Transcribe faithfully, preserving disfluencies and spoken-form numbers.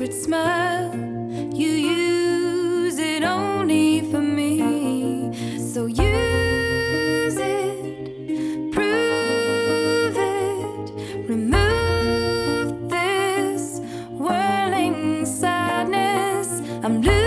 secret smile. You use it only for me. So use it, prove it, remove this whirling sadness. I'm losing